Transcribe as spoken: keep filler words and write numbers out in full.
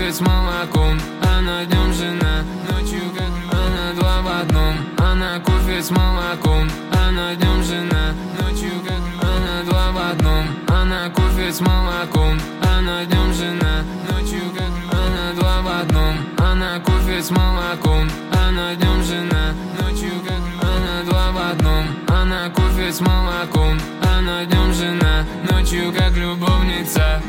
кофе с молоком. Она днем жена, ночью как она два в одном. Она кофе с молоком. Она днем жена, ночью как она два в одном. Она кофе с молоком. Она днем жена, ночью как она два в одном. Она кофе с молоком. Она днем жена.